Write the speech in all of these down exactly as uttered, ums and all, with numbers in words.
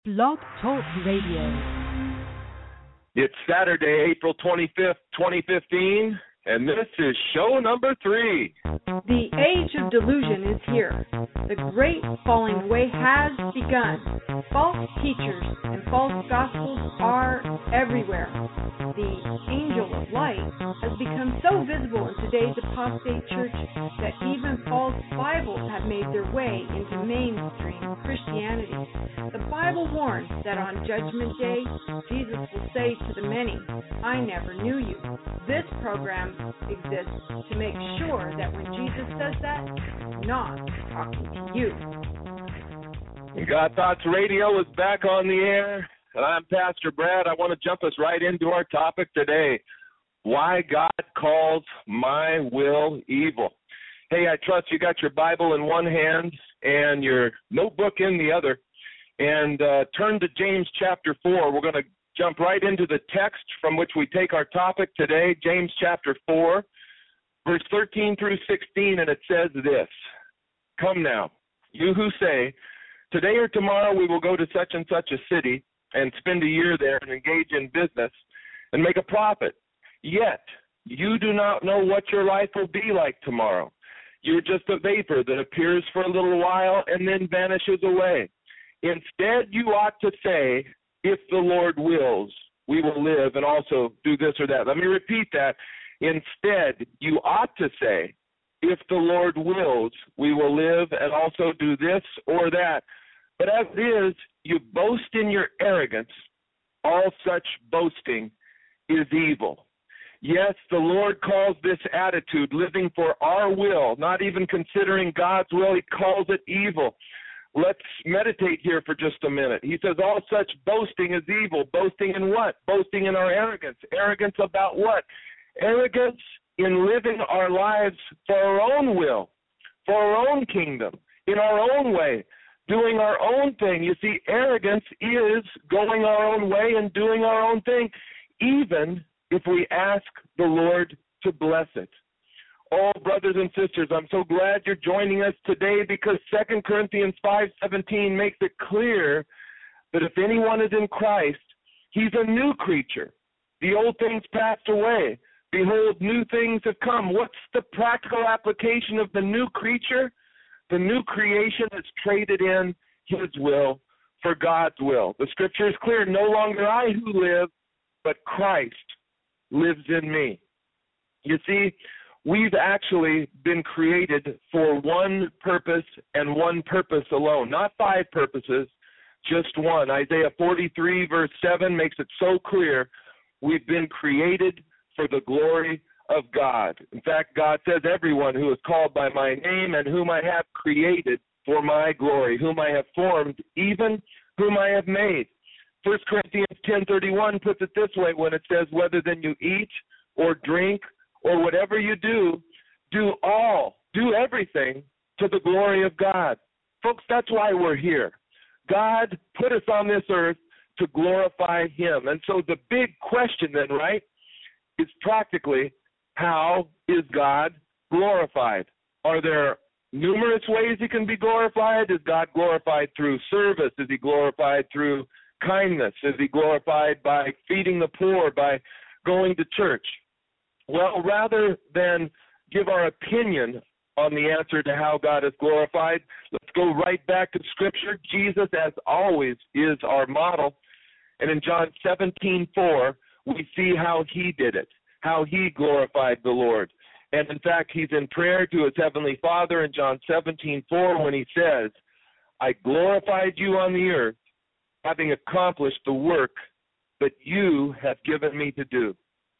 Blog Talk Radio. It's Saturday, April twenty-fifth, twenty fifteen, and this is show number three. The age of delusion is here. The great falling away has begun. False teachers and false gospels are everywhere. The angel of light has become so visible in today's apostate church that even false Bibles have made their way into mainstream Christianity. The Bible warns that on Judgment Day, Jesus will say to the many, "I never knew you." This program exists to make sure that when Jesus says that, he's not talking to you. God Thoughts Radio is back on the air, and I'm Pastor Brad. I want to jump us right into our topic today, why God calls my will evil. Hey, I trust you got your Bible in one hand and your notebook in the other, and uh, turn to James chapter four. We're going to jump right into the text from which we take our topic today, James chapter four, verse thirteen through sixteen, and it says this: "Come now, you who say, today or tomorrow we will go to such and such a city and spend a year there and engage in business and make a profit. Yet you do not know what your life will be like tomorrow. You're just a vapor that appears for a little while and then vanishes away. Instead, you ought to say, if the Lord wills, we will live and also do this or that." Let me repeat that. Instead, you ought to say, if the Lord wills, we will live and also do this or that. But as it is, you boast in your arrogance. All such boasting is evil. Yes, the Lord calls this attitude, living for our will, not even considering God's will, he calls it evil. Let's meditate here for just a minute. He says all such boasting is evil. Boasting in what? Boasting in our arrogance. Arrogance about what? Arrogance in living our lives for our own will, for our own kingdom, in our own way, doing our own thing. You see, arrogance is going our own way and doing our own thing, even if we ask the Lord to bless it. Oh, brothers and sisters, I'm so glad you're joining us today, because Second Corinthians five seventeen makes it clear that if anyone is in Christ, he's a new creature. The old things passed away. Behold, new things have come. What's the practical application of the new creature? The new creation is traded in his will for God's will. The scripture is clear. No longer I who live, but Christ lives in me. You see, we've actually been created for one purpose and one purpose alone. Not five purposes, just one. Isaiah forty-three verse seven makes it so clear. We've been created for the glory of God. In fact, God says, everyone who is called by my name and whom I have created for my glory, whom I have formed, even whom I have made. First Corinthians ten thirty-one puts it this way when it says, whether then you eat or drink or whatever you do, do all, do everything to the glory of God. Folks, that's why we're here. God put us on this earth to glorify him. And so the big question then, right, is practically, how is God glorified? Are there numerous ways he can be glorified? Is God glorified through service? Is he glorified through kindness? Is he glorified by feeding the poor, by going to church? Well, rather than give our opinion on the answer to how God is glorified, let's go right back to Scripture. Jesus, as always, is our model. And in John seventeen four, we see how he did it, how he glorified the Lord. And in fact, he's in prayer to his heavenly Father in John seventeen four when he says, I glorified you on the earth, having accomplished the work that you have given me to do.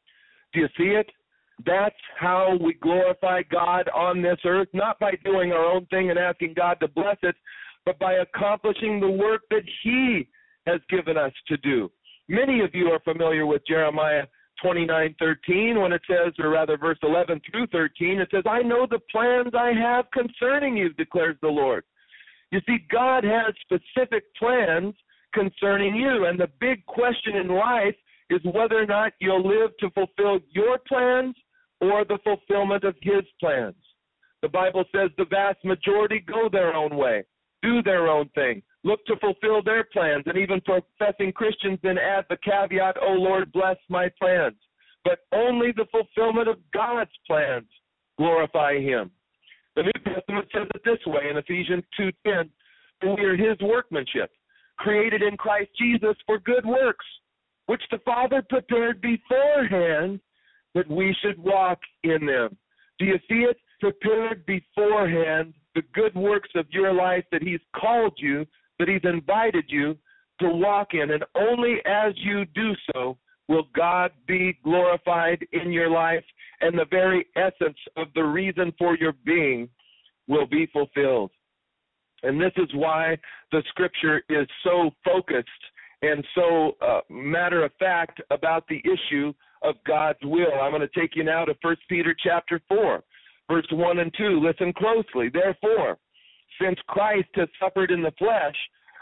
Do you see it? That's how we glorify God on this earth, not by doing our own thing and asking God to bless it, but by accomplishing the work that he has given us to do. Many of you are familiar with Jeremiah twenty-nine thirteen when it says, or rather verse eleven through thirteen, it says, I know the plans I have concerning you, declares the Lord. You see, God has specific plans concerning you, and the big question in life is whether or not you'll live to fulfill your plans or the fulfillment of his plans. The Bible says the vast majority go their own way, do their own thing, look to fulfill their plans, and even professing Christians then add the caveat, "Oh Lord, bless my plans." But only the fulfillment of God's plans glorify him. The New Testament says it this way in Ephesians two ten, "For we are his workmanship, created in Christ Jesus for good works, which the Father prepared beforehand that we should walk in them." Do you see it? Prepared beforehand the good works of your life that he's called you, that he's invited you to walk in. And only as you do so will God be glorified in your life, and the very essence of the reason for your being will be fulfilled. And this is why the scripture is so focused and so uh, matter of fact about the issue of God's will. I'm going to take you now to First Peter chapter four, verse one and two. Listen closely. "Therefore, since Christ has suffered in the flesh,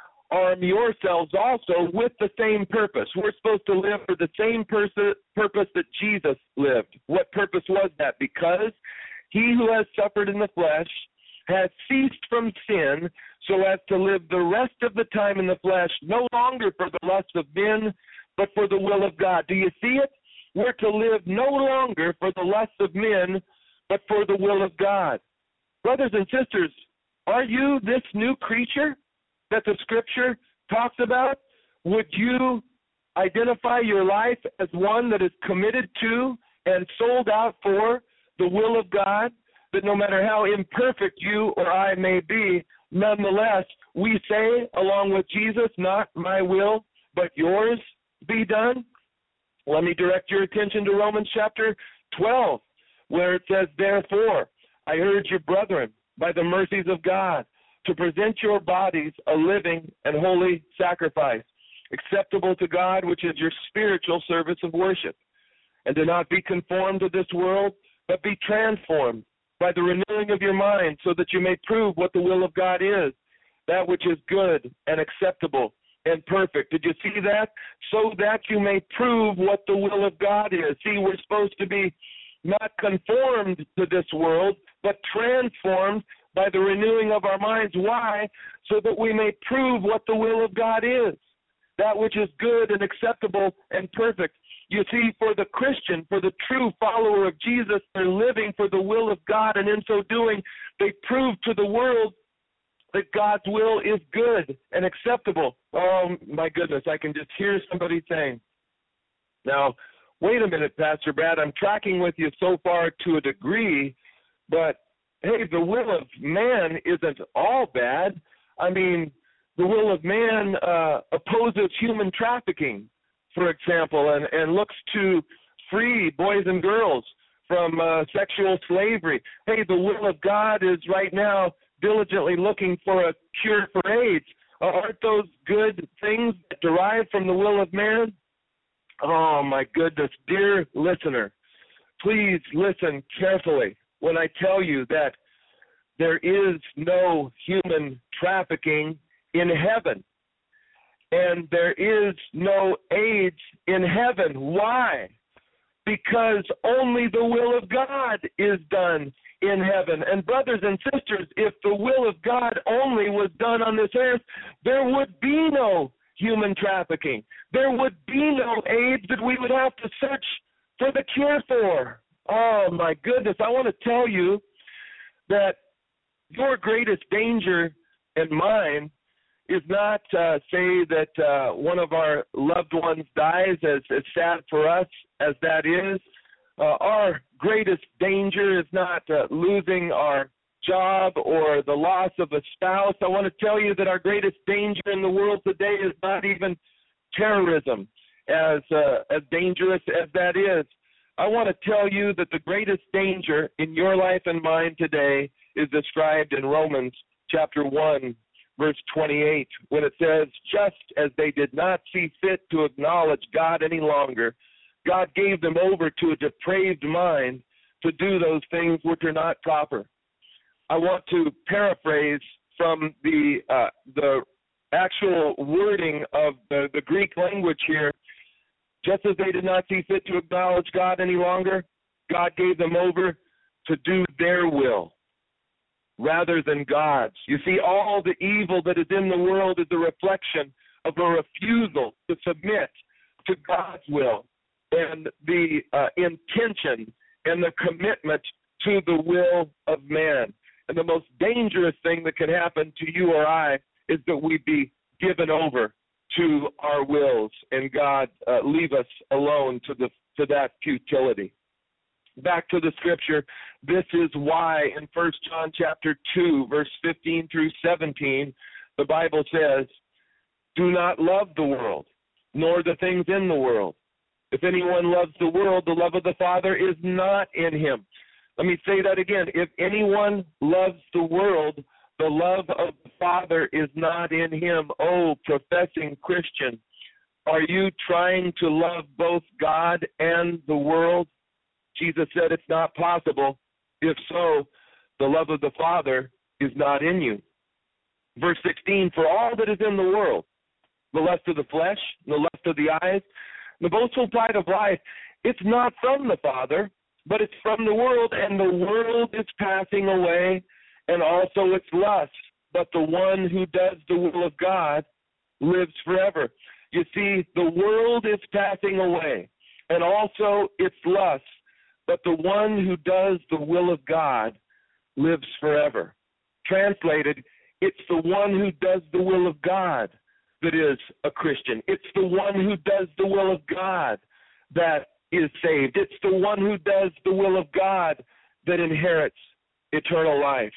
arm yourselves also with the same purpose." We're supposed to live for the same pers- purpose that Jesus lived. What purpose was that? Because he who has suffered in the flesh has ceased from sin, so as to live the rest of the time in the flesh, no longer for the lust of men, but for the will of God. Do you see it? We're to live no longer for the lust of men, but for the will of God. Brothers and sisters, are you this new creature that the scripture talks about? Would you identify your life as one that is committed to and sold out for the will of God? That no matter how imperfect you or I may be, nonetheless, we say, along with Jesus, "Not my will, but yours be done"? Let me direct your attention to Romans chapter twelve, where it says, "Therefore, I urge you, brethren, by the mercies of God, to present your bodies a living and holy sacrifice, acceptable to God, which is your spiritual service of worship. And do not be conformed to this world, but be transformed by the renewing of your mind, so that you may prove what the will of God is, that which is good and acceptable and perfect." Did you see that? So that you may prove what the will of God is. See, we're supposed to be not conformed to this world, but transformed by the renewing of our minds. Why? So that we may prove what the will of God is, that which is good and acceptable and perfect. You see, for the Christian, for the true follower of Jesus, they're living for the will of God, and in so doing, they prove to the world that God's will is good and acceptable. Oh, my goodness, I can just hear somebody saying, "Now, wait a minute, Pastor Brad, I'm tracking with you so far to a degree, but, hey, the will of man isn't all bad. I mean, the will of man uh, opposes human trafficking, for example, and, and looks to free boys and girls from uh, sexual slavery. Hey, the will of God is right now diligently looking for a cure for AIDS. Uh, aren't those good things that derive from the will of man?" Oh, my goodness. Dear listener, please listen carefully when I tell you that there is no human trafficking in heaven. And there is no AIDS in heaven. Why? Because only the will of God is done in heaven. And brothers and sisters, if the will of God only was done on this earth, there would be no human trafficking. There would be no AIDS that we would have to search for the cure for. Oh, my goodness. I want to tell you that your greatest danger and mine is not uh, say that uh, one of our loved ones dies, as, as sad for us as that is. Uh, our greatest danger is not uh, losing our job or the loss of a spouse. I want to tell you that our greatest danger in the world today is not even terrorism, as uh, as dangerous as that is. I want to tell you that the greatest danger in your life and mine today is described in Romans chapter one, verse twenty-eight, when it says, "Just as they did not see fit to acknowledge God any longer, God gave them over to a depraved mind to do those things which are not proper." I want to paraphrase from the uh, the actual wording of the, the Greek language here. Just as they did not see fit to acknowledge God any longer, God gave them over to do their will. rather than God's. You see, all the evil that is in the world is a reflection of a refusal to submit to God's will and the uh, intention and the commitment to the will of man. And the most dangerous thing that can happen to you or I is that we be given over to our wills and God uh, leave us alone to the to that futility. Back to the scripture, this is why in First John chapter two, verse fifteen through seventeen, the Bible says, do not love the world, nor the things in the world. If anyone loves the world, the love of the Father is not in him. Let me say that again. If anyone loves the world, the love of the Father is not in him. Oh, professing Christian, are you trying to love both God and the world? Jesus said it's not possible. If so, the love of the Father is not in you. Verse sixteen, for all that is in the world, the lust of the flesh, the lust of the eyes, the boastful pride of life, it's not from the Father, but it's from the world, and the world is passing away, and also its lust. But the one who does the will of God lives forever. You see, the world is passing away, and also its lust. But the one who does the will of God lives forever. Translated, it's the one who does the will of God that is a Christian. It's the one who does the will of God that is saved. It's the one who does the will of God that inherits eternal life.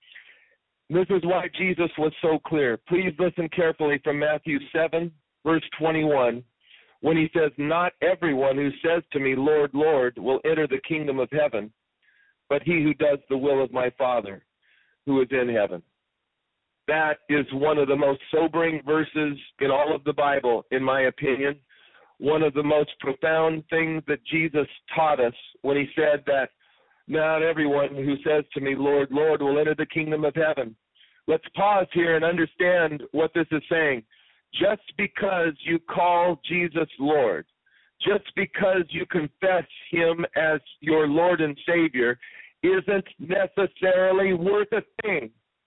This is why Jesus was so clear. Please listen carefully from Matthew seven, verse twenty-one, when he says, not everyone who says to me, Lord, Lord, will enter the kingdom of heaven, but he who does the will of my Father who is in heaven. That is one of the most sobering verses in all of the Bible, in my opinion. One of the most profound things that Jesus taught us when he said that not everyone who says to me, Lord, Lord, will enter the kingdom of heaven. Let's pause here and understand what this is saying. Just because you call Jesus Lord, just because you confess him as your Lord and Savior, isn't necessarily worth a thing.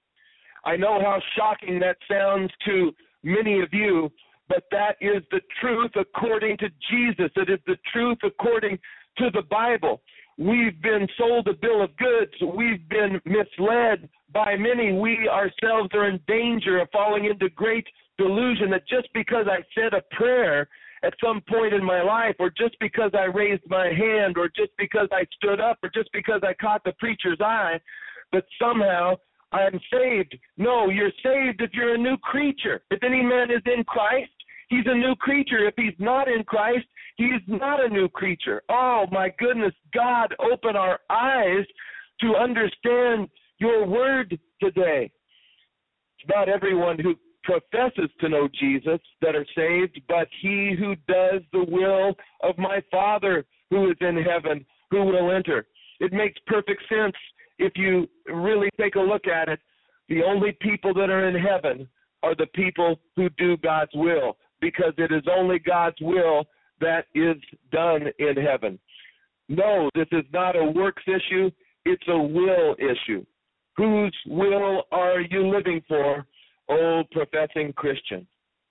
I know how shocking that sounds to many of you, but that is the truth according to Jesus. It is the truth according to the Bible. We've been sold a bill of goods. We've been misled by many. We ourselves are in danger of falling into great delusion that just because I said a prayer at some point in my life, or just because I raised my hand, or just because I stood up, or just because I caught the preacher's eye, that somehow I'm saved. No, you're saved if you're a new creature. If any man is in Christ, he's a new creature. If he's not in Christ, he's not a new creature. Oh, my goodness, God, open our eyes to understand your word today. It's not everyone who professes to know Jesus that are saved, but he who does the will of my Father who is in heaven, who will enter. It makes perfect sense if you really take a look at it. The only people that are in heaven are the people who do God's will, because it is only God's will that is done in heaven. No, this is not a works issue. It's a will issue. Whose will are you living for, oh professing Christian?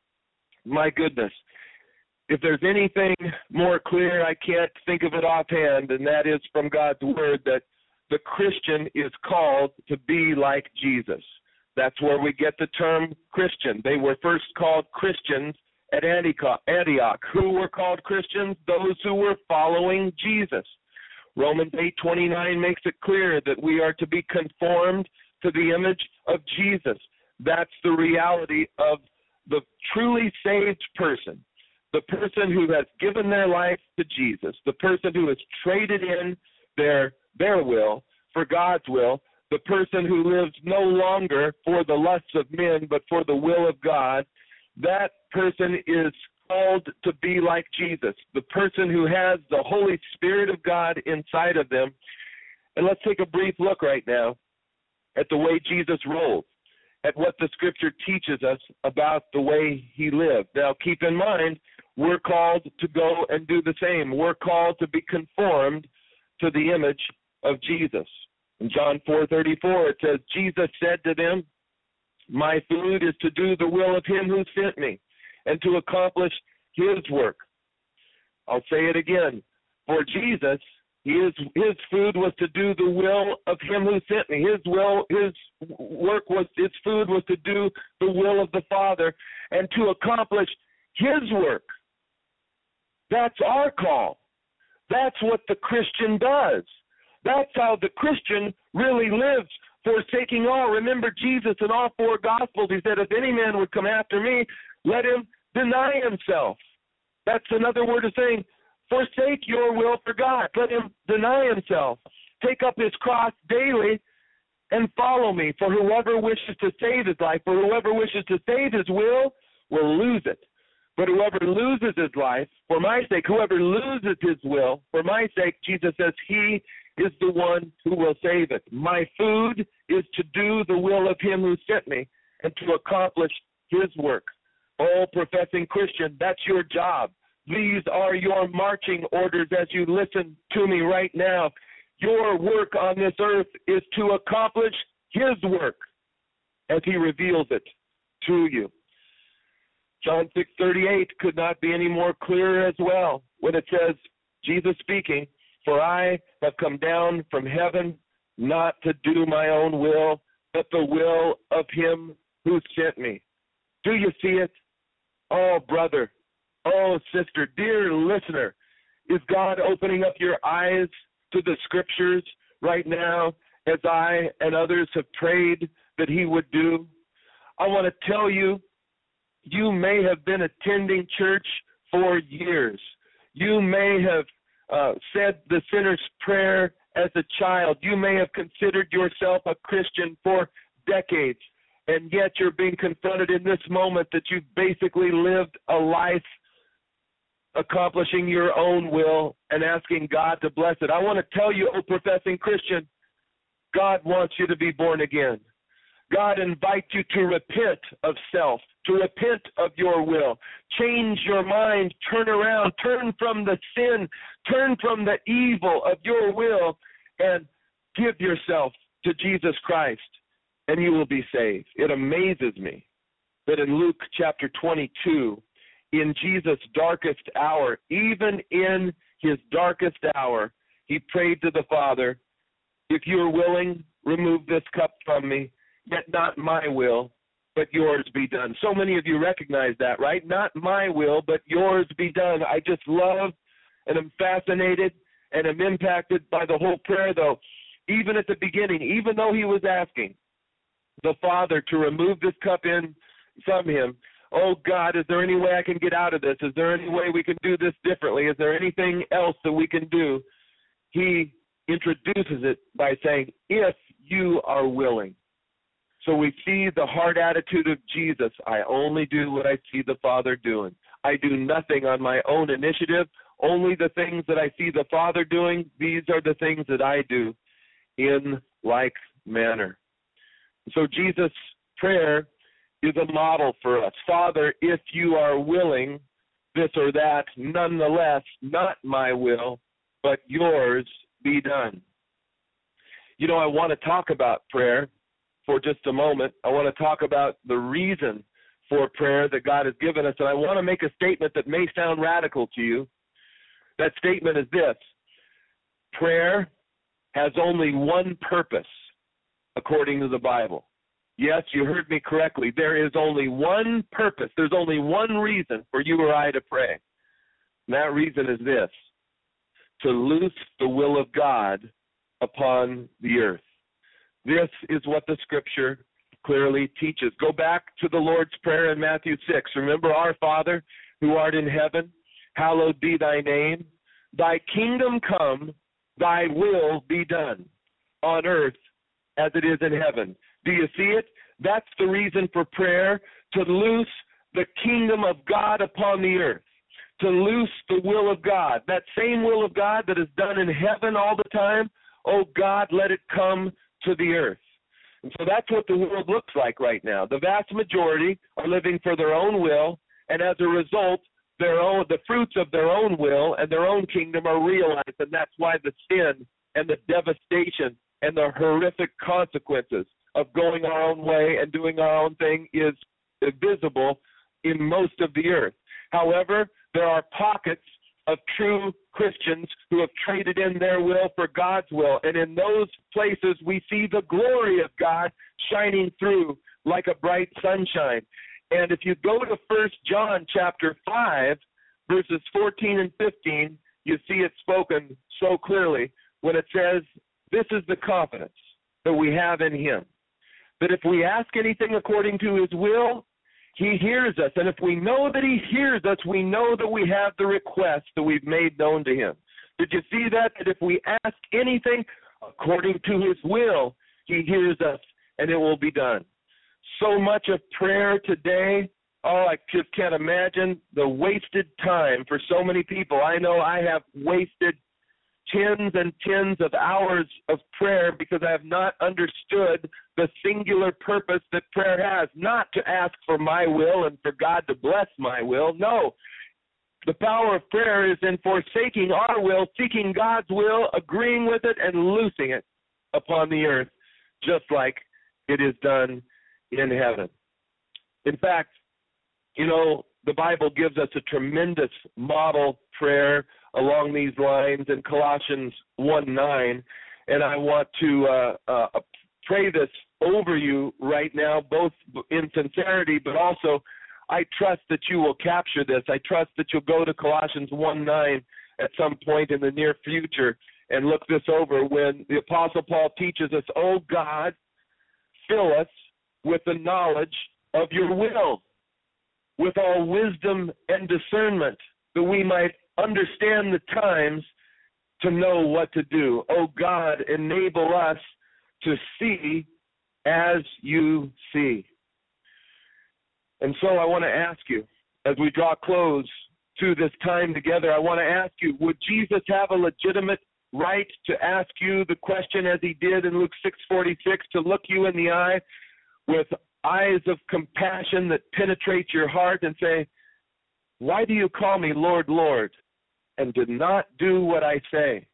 My goodness. If there's anything more clear, I can't think of it offhand, and that is from God's word that the Christian is called to be like Jesus. That's where we get the term Christian. They were first called Christians at Antioch. Who were called Christians? Those who were following Jesus. Romans eight twenty-nine makes it clear that we are to be conformed to the image of Jesus. That's the reality of the truly saved person, the person who has given their life to Jesus, the person who has traded in their their will for God's will, the person who lives no longer for the lusts of men but for the will of God. That person is called to be like Jesus, the person who has the Holy Spirit of God inside of them. And let's take a brief look right now at the way Jesus rolled, at what the Scripture teaches us about the way he lived. Now, keep in mind, we're called to go and do the same. We're called to be conformed to the image of Jesus. In John four thirty-four, it says, Jesus said to them, my food is to do the will of him who sent me and to accomplish his work. I'll say it again. For Jesus, his, his food was to do the will of him who sent me. His will, his work was, his food was to do the will of the Father and to accomplish his work. That's our call. That's what the Christian does. That's how the Christian really lives, forsaking all. Remember Jesus in all four Gospels, he said, if any man would come after me, let him deny himself. That's another word of saying, forsake your will for God. Let him deny himself. Take up his cross daily and follow me. For whoever wishes to save his life, for whoever wishes to save his will, will lose it. But whoever loses his life, for my sake, whoever loses his will, for my sake, Jesus says, he is the one who will save it. My food is to do the will of him who sent me and to accomplish his work. Oh, professing Christian, that's your job. These are your marching orders as you listen to me right now. Your work on this earth is to accomplish his work as he reveals it to you. John six thirty-eight could not be any more clear as well when it says, Jesus speaking, for I have come down from heaven not to do my own will, but the will of him who sent me. Do you see it? Oh, brother, oh, sister, dear listener, is God opening up your eyes to the scriptures right now as I and others have prayed that he would do? I want to tell you, you may have been attending church for years. You may have uh, said the sinner's prayer as a child. You may have considered yourself a Christian for decades, and yet you're being confronted in this moment that you've basically lived a life accomplishing your own will and asking God to bless it. I want to tell you, oh professing Christian, God wants you to be born again. God invites you to repent of self, to repent of your will. Change your mind, turn around, turn from the sin, turn from the evil of your will, and give yourself to Jesus Christ, and you will be saved. It amazes me that in Luke chapter twenty-two, in Jesus' darkest hour, even in his darkest hour, he prayed to the Father, if you are willing, remove this cup from me. Yet not my will, but yours be done. So many of you recognize that, right? Not my will, but yours be done. I just love and am fascinated and am impacted by the whole prayer, though. Even at the beginning, even though he was asking the Father to remove this cup in from him, oh, God, is there any way I can get out of this? Is there any way we can do this differently? Is there anything else that we can do? He introduces it by saying, if you are willing. So we see the heart attitude of Jesus. I only do what I see the Father doing. I do nothing on my own initiative. Only the things that I see the Father doing, these are the things that I do in like manner. So Jesus' prayer is a model for us. Father, if you are willing, this or that, nonetheless, not my will, but yours be done. You know, I want to talk about prayer for just a moment. I want to talk about the reason for prayer that God has given us, and I want to make a statement that may sound radical to you. That statement is this: prayer has only one purpose according to the Bible. Yes, you heard me correctly. There is only one purpose. There's only one reason for you or I to pray. And that reason is this: to loose the will of God upon the earth. This is what the Scripture clearly teaches. Go back to the Lord's Prayer in Matthew six. Remember, our Father who art in heaven, hallowed be thy name. Thy kingdom come, thy will be done on earth as it is in heaven. Do you see it? That's the reason for prayer, to loose the kingdom of God upon the earth, to loose the will of God. That same will of God that is done in heaven all the time, oh God, let it come to the earth. And so that's what the world looks like right now. The vast majority are living for their own will, and as a result, their own the fruits of their own will and their own kingdom are realized, and that's why the sin and the devastation and the horrific consequences of going our own way and doing our own thing is visible in most of the earth. However, there are pockets of true Christians who have traded in their will for God's will, and in those places we see the glory of God shining through like a bright sunshine. And if you go to First John chapter five, verses fourteen and fifteen, you see it spoken so clearly when it says, this is the confidence that we have in him, that if we ask anything according to his will, he hears us. And if we know that he hears us, we know that we have the request that we've made known to him. Did you see that? That if we ask anything according to his will, he hears us, and it will be done. So much of prayer today, oh, I just can't imagine the wasted time for so many people. I know I have wasted tens and tens of hours of prayer because I have not understood the singular purpose that prayer has, not to ask for my will and for God to bless my will. No, the power of prayer is in forsaking our will, seeking God's will, agreeing with it, and loosing it upon the earth, just like it is done in heaven. In fact, you know, the Bible gives us a tremendous model prayer along these lines in Colossians one nine, and I want to uh, uh, pray this over you right now, both in sincerity, but also I trust that you will capture this. I trust that you'll go to Colossians one nine at some point in the near future and look this over when the Apostle Paul teaches us, oh God, fill us with the knowledge of your will, with all wisdom and discernment, that we might understand the times to know what to do. Oh God, enable us to see as you see. And so I want to ask you, as we draw close to this time together, I want to ask you, would Jesus have a legitimate right to ask you the question as he did in Luke six forty-six, to look you in the eye with eyes of compassion that penetrate your heart and say, why do you call me Lord, Lord, and did not do what I say?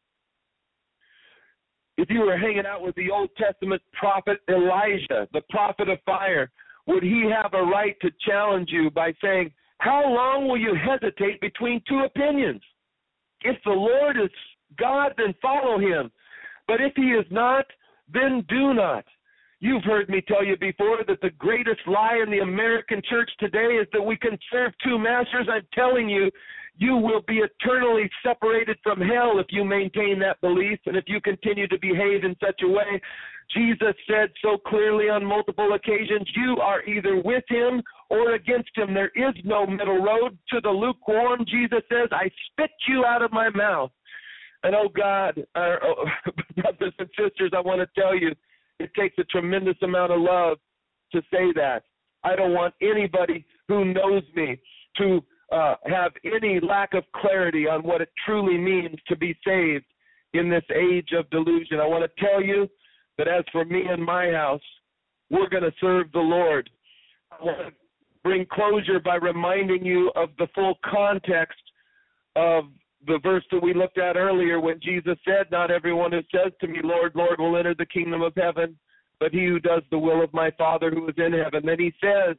If you were hanging out with the Old Testament prophet Elijah, the prophet of fire, would he have a right to challenge you by saying, how long will you hesitate between two opinions? If the Lord is God, then follow him. But if he is not, then do not. You've heard me tell you before that the greatest lie in the American church today is that we can serve two masters. I'm telling you, you will be eternally separated from hell if you maintain that belief and if you continue to behave in such a way. Jesus said so clearly on multiple occasions, you are either with him or against him. There is no middle road. To the lukewarm, Jesus says, I spit you out of my mouth. And oh God, uh, oh, brothers and sisters, I want to tell you, it takes a tremendous amount of love to say that. I don't want anybody who knows me to uh, have any lack of clarity on what it truly means to be saved in this age of delusion. I want to tell you that as for me and my house, we're going to serve the Lord. I want to bring closure by reminding you of the full context of the verse that we looked at earlier when Jesus said, not everyone who says to me, Lord, Lord, will enter the kingdom of heaven, but he who does the will of my Father who is in heaven. Then he says,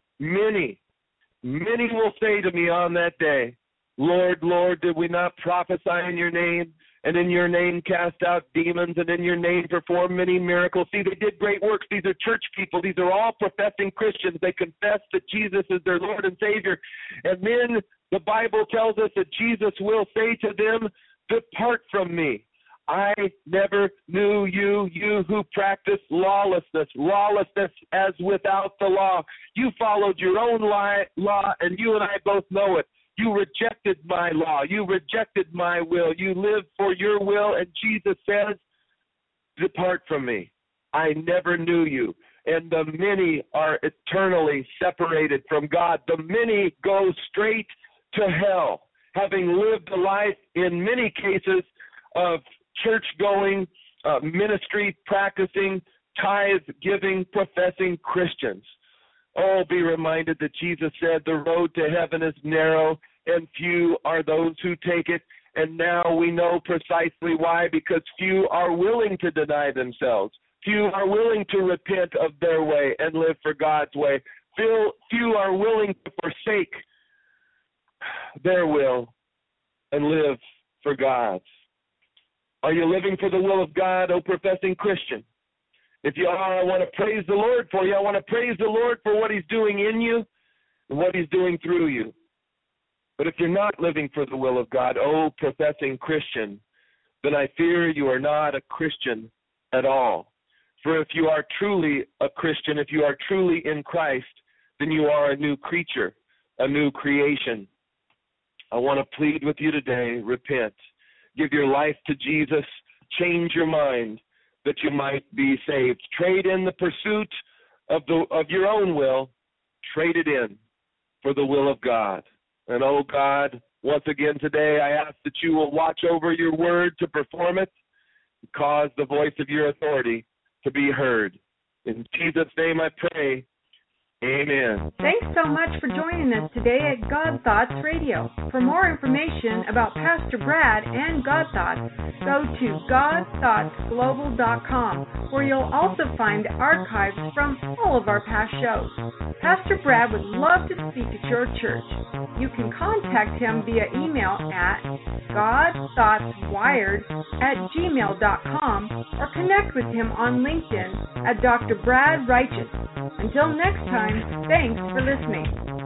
many, many will say to me on that day, Lord, Lord, did we not prophesy in your name, and in your name cast out demons, and in your name perform many miracles? See, they did great works. These are church people. These are all professing Christians. They confess that Jesus is their Lord and Savior. And then the Bible tells us that Jesus will say to them, depart from me. I never knew you, you who practice lawlessness, lawlessness as without the law. You followed your own lie, law, and you and I both know it. You rejected my law. You rejected my will. You lived for your will, and Jesus says, depart from me. I never knew you. And the many are eternally separated from God. The many go straight to hell, having lived a life in many cases of church-going, uh, ministry practicing, tithe-giving, professing Christians. Oh, be reminded that Jesus said the road to heaven is narrow and few are those who take it. And now we know precisely why, because few are willing to deny themselves. Few are willing to repent of their way and live for God's way. Few, few are willing to forsake their will and live for God's. Are you living for the will of God, O professing Christian? If you are, I want to praise the Lord for you. I want to praise the Lord for what He's doing in you and what He's doing through you. But if you're not living for the will of God, O professing Christian, then I fear you are not a Christian at all. For if you are truly a Christian, if you are truly in Christ, then you are a new creature, a new creation. I want to plead with you today, repent. Give your life to Jesus. Change your mind that you might be saved. Trade in the pursuit of the of your own will. Trade it in for the will of God. And, oh, God, once again today I ask that you will watch over your word to perform it, cause the voice of your authority to be heard. In Jesus' name I pray. Amen. Thanks so much for joining us today at God Thoughts Radio. For more information about Pastor Brad and God Thoughts, go to god thoughts global dot com, where you'll also find archives from all of our past shows. Pastor Brad would love to speak at your church. You can contact him via email at godthoughtswired at gmail dot com or connect with him on LinkedIn at Doctor Brad Righteous. Until next time, thanks for listening.